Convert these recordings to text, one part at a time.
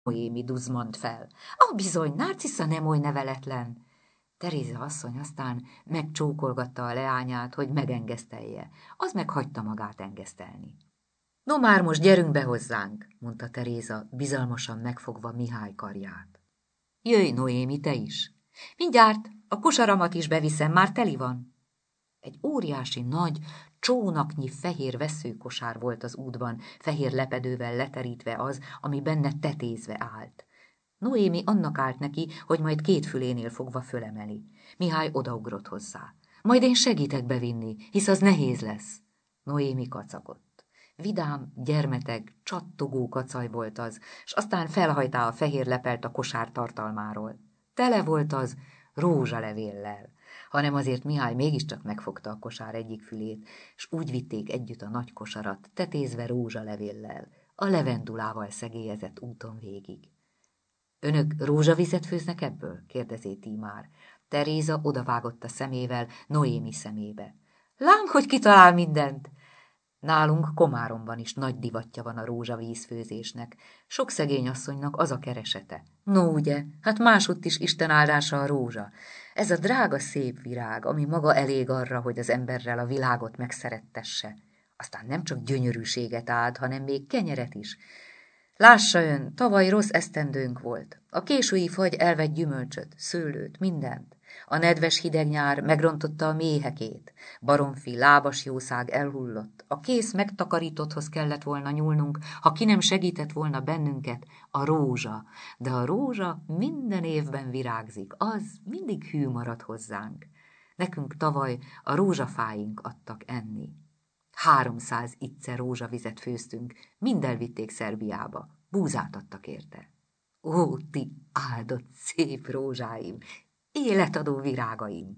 Noémi duzzmant fel. Bizony, Narcissa nem oly neveletlen. Teréza asszony aztán megcsókolgatta a leányát, hogy megengesztelje. Az meghagyta magát engesztelni. No már most gyerünk be hozzánk, mondta Teréza, bizalmasan megfogva Mihály karját. Jöjj, Noémi, te is. Mindjárt, a kosaramat is beviszem, már teli van. Egy óriási nagy, csónaknyi fehér vesszőkosár volt az útban, fehér lepedővel leterítve az, ami benne tetézve állt. Noémi annak állt neki, hogy majd két fülénél fogva fölemeli. Mihály odaugrott hozzá. Majd én segítek bevinni, hisz az nehéz lesz. Noémi kacagott. Vidám, gyermeteg, csattogó kacaj volt az, s aztán felhajtá a fehér lepelt a kosár tartalmáról. Tele volt az rózsalevéllel, hanem azért Mihály mégiscsak megfogta a kosár egyik fülét, s úgy vitték együtt a nagy kosarat, tetézve rózsalevéllel, a levendulával szegélyezett úton végig. Önök rózsavizet főznek ebből? kérdezi Tímár. Teréza odavágott a szemével Noémi szemébe. Lám, hogy kitalál mindent! Nálunk Komáromban is nagy divatja van a rózsavízfőzésnek. Sok szegény asszonynak az a keresete. No ugye, hát másutt is Isten áldása a rózsa. Ez a drága szép virág, ami maga elég arra, hogy az emberrel a világot megszerettesse. Aztán nem csak gyönyörűséget áld, hanem még kenyeret is. Lássa ön, tavaly rossz esztendőnk volt. A késői fagy elvett gyümölcsöt, szőlőt, mindent. A nedves hideg nyár megrontotta a méhekét. Baromfi, lábas jószág elhullott. A kész megtakarítotthoz kellett volna nyúlnunk, ha ki nem segített volna bennünket, a rózsa. De a rózsa minden évben virágzik, az mindig hű marad hozzánk. Nekünk tavaly a rózsafáink adtak enni. 300 icce rózsavizet főztünk, mind elvitték Szerbiába, búzát adtak érte. Ó, ti áldott szép rózsáim, életadó virágaim!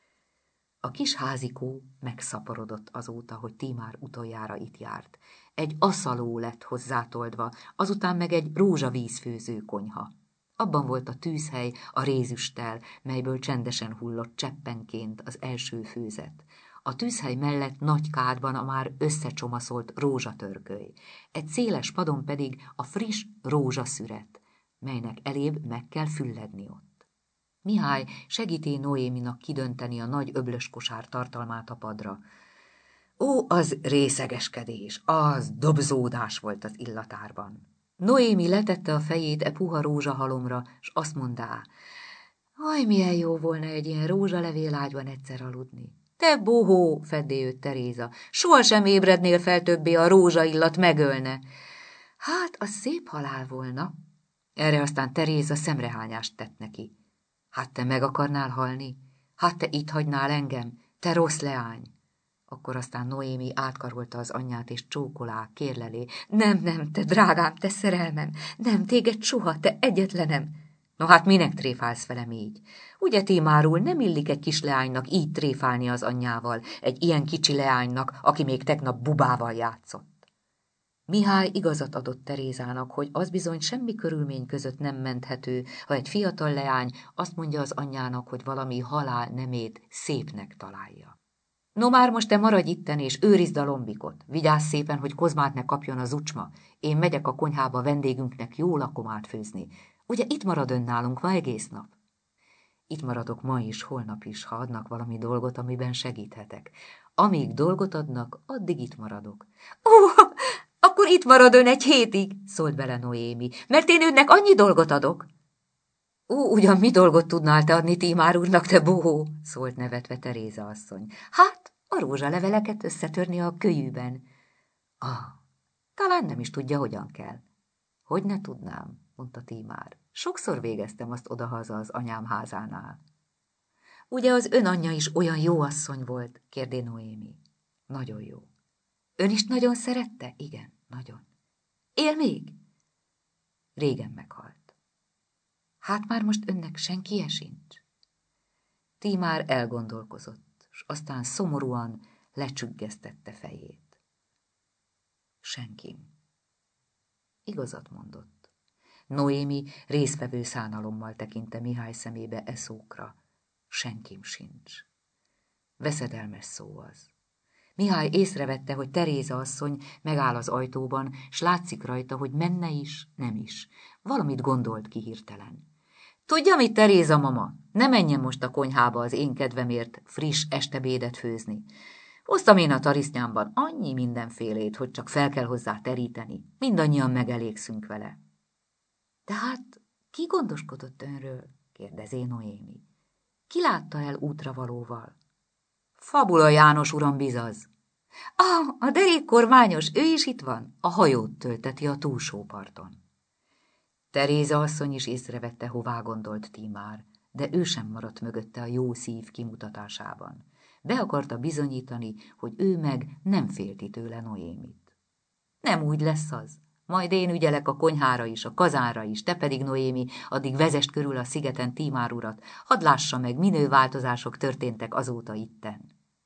A kis házikó megszaporodott azóta, hogy Tímár utoljára itt járt. Egy aszaló lett hozzátoldva, azután meg egy rózsavízfőző konyha. Abban volt a tűzhely a rézüsttel, melyből csendesen hullott cseppenként az első főzet. A tűzhely mellett nagy kádban a már összecsomaszolt rózsatörköly, egy széles padon pedig a friss rózsaszüret, melynek elébb meg kell fülledni ott. Mihály segíti Noéminak kidönteni a nagy öblös kosár tartalmát a padra. Ó, az részegeskedés, az dobzódás volt az illatárban. Noémi letette a fejét e puha rózsahalomra, s azt mondá, aj, milyen jó volna egy ilyen rózsalevélágyban egyszer aludni. Te bohó, feddé őt Teréza, sohasem ébrednél fel többé, a rózsaillat megölne. Hát, az szép halál volna. Erre aztán Teréza szemrehányást tett neki. Hát te meg akarnál halni? Hát te itt hagynál engem? Te rossz leány! Akkor aztán Noémi átkarolta az anyját, és csókolá, kérlelé. Nem, te drágám, te szerelmem, nem, téged soha, te egyetlenem. No hát minek tréfálsz velem így? Ugye Tímárul nem illik egy kis leánynak így tréfálni az anyjával, egy ilyen kicsi leánynak, aki még tegnap bubával játszott? Mihály igazat adott Terézának, hogy az bizony semmi körülmény között nem menthető, ha egy fiatal leány azt mondja az anyjának, hogy valami halál nemét szépnek találja. No már most te maradj itten, és őrizd a lombikot. Vigyázz szépen, hogy Kozmát ne kapjon az ucsma. Én megyek a konyhába vendégünknek jó lakomát főzni. Ugye itt marad ön nálunk ma egész nap? Itt maradok ma is, holnap is, ha adnak valami dolgot, amiben segíthetek. Amíg dolgot adnak, addig itt maradok. Ó, akkor itt marad ön egy hétig, szólt bele Noémi, mert én önnek annyi dolgot adok. Ó, ugyan mi dolgot tudnál te adni Tímár úrnak, te bohó, szólt nevetve Teréza asszony. Hát, a rózsaleveleket összetörni a kölyűben. Talán nem is tudja, hogyan kell. Hogy ne tudnám, mondta Tímár. Sokszor végeztem azt odahaza az anyám házánál. Ugye az ön anyja is olyan jó asszony volt, kérdé Noémi. Nagyon jó. Ön is nagyon szerette? Igen, nagyon. Él még? Régen meghalt. Hát már most önnek senkie sincs? Tímár elgondolkozott, s aztán szomorúan lecsüggesztette fejét. Senkim. Igazat mondott. Noémi résztvevő szánalommal tekinte Mihály szemébe e szókra. Senkim sincs. Veszedelmes szó az. Mihály észrevette, hogy Teréza asszony megáll az ajtóban, s látszik rajta, hogy menne is, nem is. Valamit gondolt ki hirtelen. Tudja mit, Teréza mama? Ne menjen most a konyhába az én kedvemért friss estebédet főzni. Hoztam én a tarisznyámban annyi mindenfélét, hogy csak fel kell hozzá teríteni. Mindannyian megelégszünk vele. Tehát ki gondoskodott önről? Kérdezé Noémi. Ki látta el útravalóval? Fabula János uram bizaz. A derékkormányos, ő is itt van? A hajót tölteti a túlsó parton. Teréza asszony is észrevette, hová gondolt Tímár, de ő sem maradt mögötte a jó szív kimutatásában. Be akarta bizonyítani, hogy ő meg nem félti tőle Noémit. Nem úgy lesz az. Majd én ügyelek a konyhára is, a kazánra is, te pedig, Noémi, addig vezest körül a szigeten Tímár urat, hadd lássa meg, minő változások történtek azóta itten.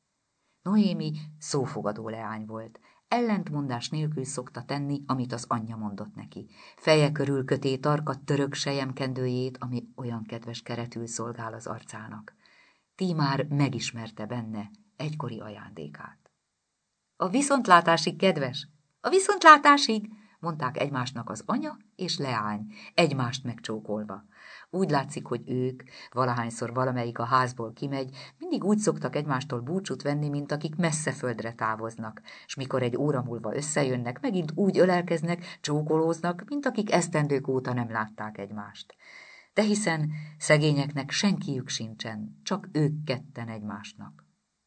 Noémi szófogadó leány volt. Ellentmondás nélkül szokta tenni, amit az anyja mondott neki. Feje körül köté tarkat török selyemkendőjét, ami olyan kedves keretül szolgál az arcának. Tímár megismerte benne egykori ajándékát. A viszontlátásig, kedves! A viszontlátásig! Mondták egymásnak az anya és leány, egymást megcsókolva. Úgy látszik, hogy ők, valahányszor valamelyik a házból kimegy, mindig úgy szoktak egymástól búcsút venni, mint akik messze földre távoznak, s mikor egy óra múlva összejönnek, megint úgy ölelkeznek, csókolóznak, mint akik esztendők óta nem látták egymást. De hiszen szegényeknek senkiük sincsen, csak ők ketten egymásnak.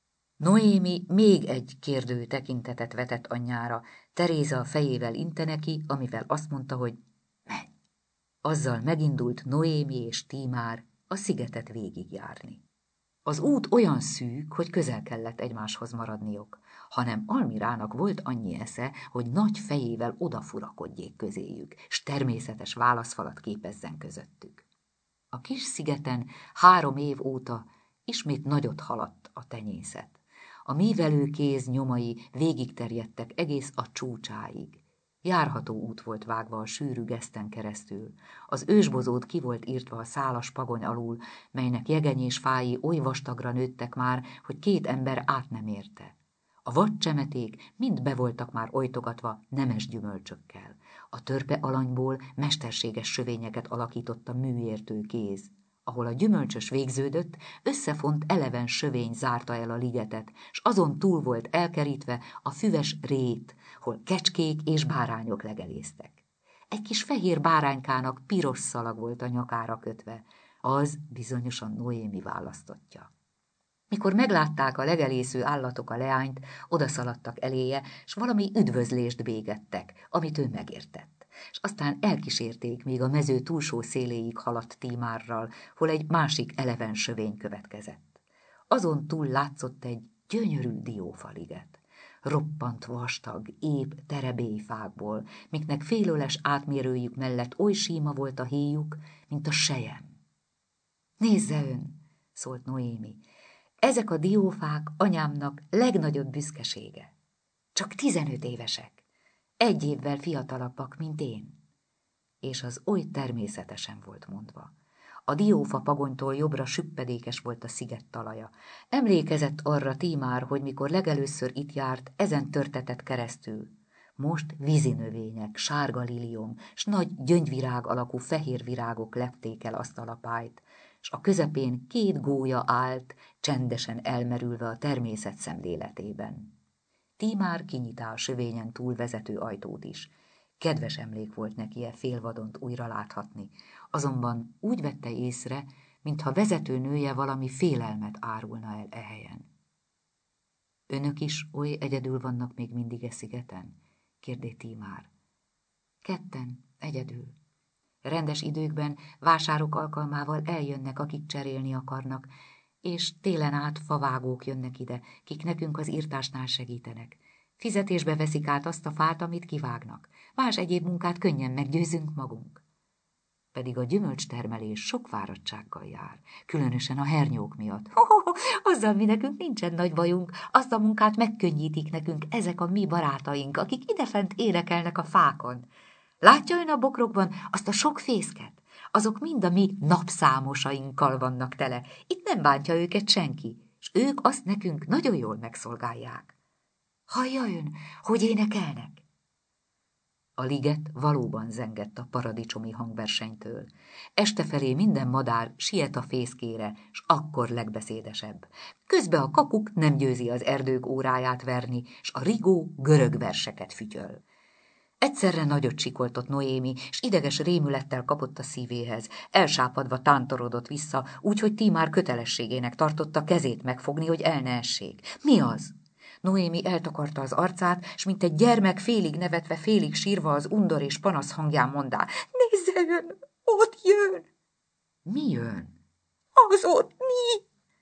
Noémi még egy kérdő tekintetet vetett anyjára, Teréza fejével inte neki, amivel azt mondta, hogy menj. Azzal megindult Noémi és Tímár a szigetet végigjárni. Az út olyan szűk, hogy közel kellett egymáshoz maradniuk, hanem Almirának volt annyi esze, hogy nagy fejével odafurakodjék közéjük, s természetes válaszfalat képezzen közöttük. A kis szigeten 3 év óta ismét nagyot haladt a tenyészet. A mívelő kéz nyomai végigterjedtek egész a csúcsáig. Járható út volt vágva a sűrű geszten keresztül. Az ősbozót ki volt írtva a szálas pagony alul, melynek jegenyés fái oly vastagra nőttek már, hogy 2 ember át nem érte. A vadcsemeték mind be voltak már ojtogatva nemes gyümölcsökkel. A törpe alanyból mesterséges sövényeket alakított a műértő kéz. Ahol a gyümölcsös végződött, összefont eleven sövény zárta el a ligetet, s azon túl volt elkerítve a füves rét, hol kecskék és bárányok legelésztek. Egy kis fehér báránykának piros szalag volt a nyakára kötve, az bizonyosan Noémi választottja. Mikor meglátták a legelésző állatok a leányt, odaszaladtak eléje, s valami üdvözlést bégettek, amit ő megértett. És aztán elkísérték, míg a mező túlsó széléig haladt Tímárral, hol egy másik eleven sövény következett. Azon túl látszott egy gyönyörű diófaliget, roppant vastag, ép terebélyfákból, miknek félöles átmérőjük mellett oly síma volt a héjuk, mint a sejem. Nézze ön, szólt Noémi, ezek a diófák anyámnak legnagyobb büszkesége. Csak 15 évesek. 1 évvel fiatalabbak, mint én. És az oly természetesen volt mondva. A diófa pagonytól jobbra süppedékes volt a sziget talaja. Emlékezett arra Tímár, hogy mikor legelőször itt járt, ezen törtetett keresztül. Most vízinövények, sárga liliom, s nagy gyöngyvirág alakú fehér virágok lepték el azt a lapályt, s a közepén 2 gólya állt, csendesen elmerülve a természet szemléletében. Tímár kinyitá a sövényen túl vezető ajtót is. Kedves emlék volt neki félvadont újra láthatni, azonban úgy vette észre, mintha vezetőnője valami félelmet árulna el helyen. Önök is oly egyedül vannak még mindig szigeten? Kérdé Tímár. 2 egyedül. Rendes időkben, vásárok alkalmával eljönnek, akik cserélni akarnak, és télen át favágók jönnek ide, kik nekünk az írtásnál segítenek. Fizetésbe veszik át azt a fát, amit kivágnak. Más egyéb munkát könnyen meggyőzünk magunk. Pedig a gyümölcstermelés sok fáradtsággal jár, különösen a hernyók miatt. Azzal mi nekünk nincsen nagy bajunk, azt a munkát megkönnyítik nekünk ezek a mi barátaink, akik idefent énekelnek a fákon. Látja ön a bokrokban azt a sok fészket? Azok mind a mi napszámosainkkal vannak tele. Itt nem bántja őket senki, és ők azt nekünk nagyon jól megszolgálják. Hallja ön, hogy énekelnek? A liget valóban zengett a paradicsomi hangversenytől. Este felé minden madár siet a fészkére, s akkor legbeszédesebb. Közben a kakuk nem győzi az erdők óráját verni, s a rigó görög verseket fütyöl. Egyszerre nagyot sikoltott Noémi, s ideges rémülettel kapott a szívéhez. Elsápadva tántorodott vissza, úgyhogy Tímár kötelességének tartotta kezét megfogni, hogy el ne essék. Mi az? Noémi eltakarta az arcát, s mint egy gyermek félig nevetve, félig sírva az undor és panasz hangján mondá: Nézze ön, ott jön! Mi jön? Az ott mi?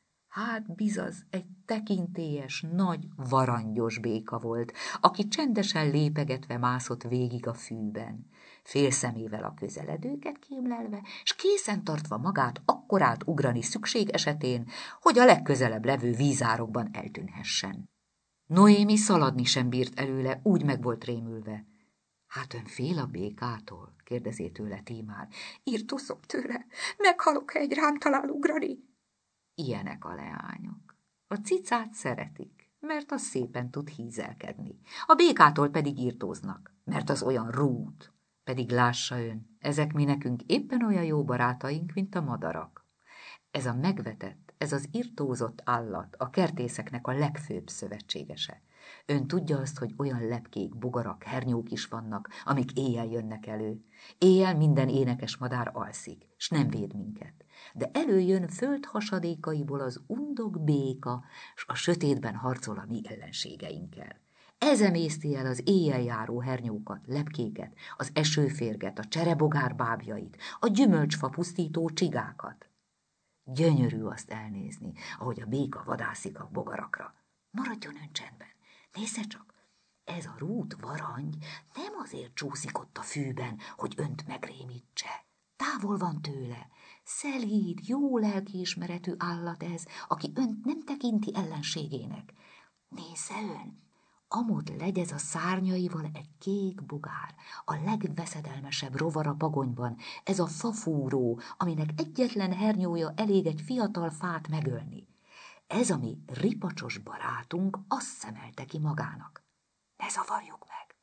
Hát bizaz, egy tekintélyes, nagy, varangyos béka volt, aki csendesen lépegetve mászott végig a fűben, félszemével a közeledőket kémlelve, s készen tartva magát akkorát ugrani szükség esetén, hogy a legközelebb levő vízárokban eltűnhessen. Noémi szaladni sem bírt előle, úgy meg volt rémülve. Hát ön fél a békától? Kérdezé tőle Tímár. Írtózom tőle, meghalok, ha egy rám talál ugrani. Ilyenek a leányok. A cicát szeretik, mert az szépen tud hízelkedni. A békától pedig írtóznak, mert az olyan rút. Pedig lássa ön, ezek mi nekünk éppen olyan jó barátaink, mint a madarak. Ez a megvetett, ez az irtózott állat a kertészeknek a legfőbb szövetségese. Ön tudja azt, hogy olyan lepkék, bogarak, hernyók is vannak, amik éjjel jönnek elő. Éjjel minden énekes madár alszik, s nem véd minket. De előjön föld hasadékaiból az undok béka, s a sötétben harcol a mi ellenségeinkkel. Ez emészti el az éjjel járó hernyókat, lepkéket, az esőférget, a cserebogár bábjait, a gyümölcsfa pusztító csigákat. Gyönyörű azt elnézni, ahogy a béka vadászik a bogarakra. Maradjon ön csendben, nézze csak, ez a rút varangy nem azért csúszik ott a fűben, hogy önt megrémítse. Távol van tőle. Szelíd, jó lelkiismeretű állat ez, aki önt nem tekinti ellenségének. Nézze ön, amott legyez a szárnyaival egy kék bogár, a legveszedelmesebb rovar a pagonyban, ez a fafúró, aminek egyetlen hernyója elég egy fiatal fát megölni. Ez a mi ripacsos barátunk azt szemelte ki magának. Ne zavarjuk meg.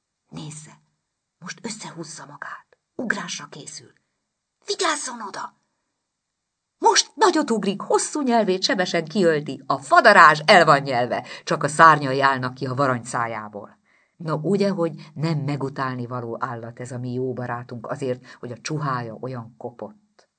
Nézze, most összehúzza magát, ugrásra készül. Vigyázzon oda! Most nagyot ugrik, hosszú nyelvét sebesen kiölti, a fadarázs el van nyelve, csak a szárnyai állnak ki a varangy szájából. No, ugye, hogy nem megutálni való állat ez a mi jó barátunk azért, hogy a csuhája olyan kopott.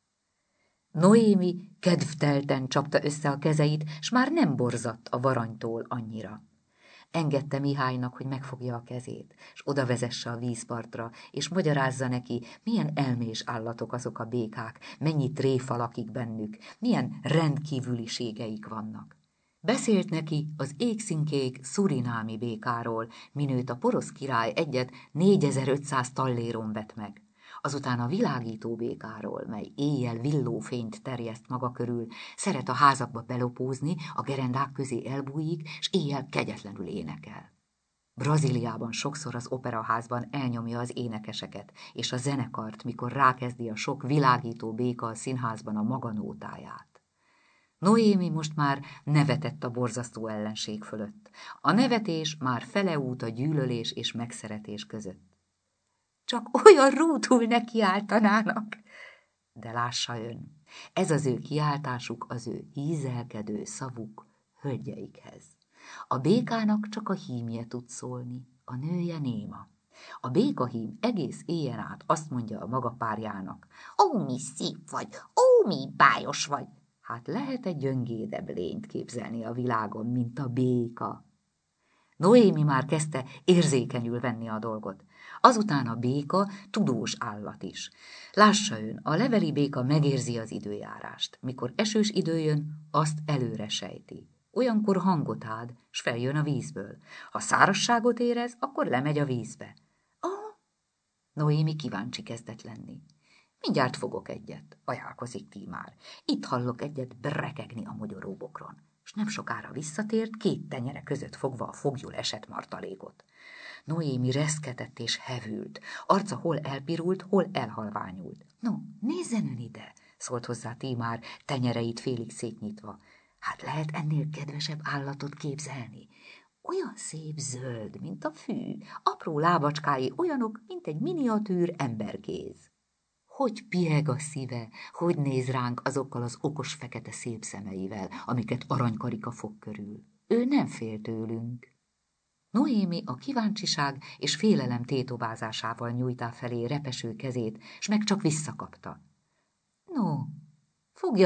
Noémi kedvtelten csapta össze a kezeit, s már nem borzadt a varanytól annyira. Engedte Mihálynak, hogy megfogja a kezét, s oda vezesse a vízpartra, és magyarázza neki, milyen elmés állatok azok a békák, mennyi tréfa lakik bennük, milyen rendkívüliségeik vannak. Beszélt neki az égszínkék szurinámi békáról, minőt a porosz király egyet 4500 talléron vett meg. Azután a világító békáról, mely éjjel villófényt terjeszt maga körül, szeret a házakba belopózni, a gerendák közé elbújik, s éjjel kegyetlenül énekel. Brazíliában sokszor az operaházban elnyomja az énekeseket, és a zenekart, mikor rákezdi a sok világító béka a színházban a maga nótáját. Noémi most már nevetett a borzasztó ellenség fölött. A nevetés már fele út a gyűlölés és megszeretés között. Csak olyan rútul nekiáltanának. De lássa ön, ez az ő kiáltásuk, az ő ízelkedő szavuk hölgyeikhez. A békának csak a hímje tud szólni, a nője néma. A békahím egész éjjel át azt mondja a maga párjának: Ó, mi szép vagy, ó, mi bájos vagy. Hát lehet egy gyöngédebb lényt képzelni a világon, mint a béka. Noémi már kezdte érzékenyül venni a dolgot. Azután a béka tudós állat is. Lássa ön, a leveli béka megérzi az időjárást. Mikor esős idő jön, azt előre sejti. Olyankor hangot ad, s feljön a vízből. Ha szárazságot érez, akkor lemegy a vízbe. Noémi kíváncsi kezdett lenni. Mindjárt fogok egyet, ajánlkozik Tímár. Itt hallok egyet brekegni a mogyoróbokron. S nem sokára visszatért, két tenyere között fogva a foglyul esett martalékot. Noémi reszketett és hevült, arca hol elpirult, hol elhalványult. No, nézzen ön ide, szólt hozzá Tímár, tenyereit félig szétnyitva. Hát lehet ennél kedvesebb állatot képzelni? Olyan szép zöld, mint a fű, apró lábacskái olyanok, mint egy miniatűr emberkéz. Hogy pieg a szíve, hogy néz ránk azokkal az okos fekete szép szemeivel, amiket aranykarika fog körül. Ő nem fél tőlünk. Noémi a kíváncsiság és félelem tétovázásával nyújtá felé repeső kezét, s meg csak visszakapta. No, fogja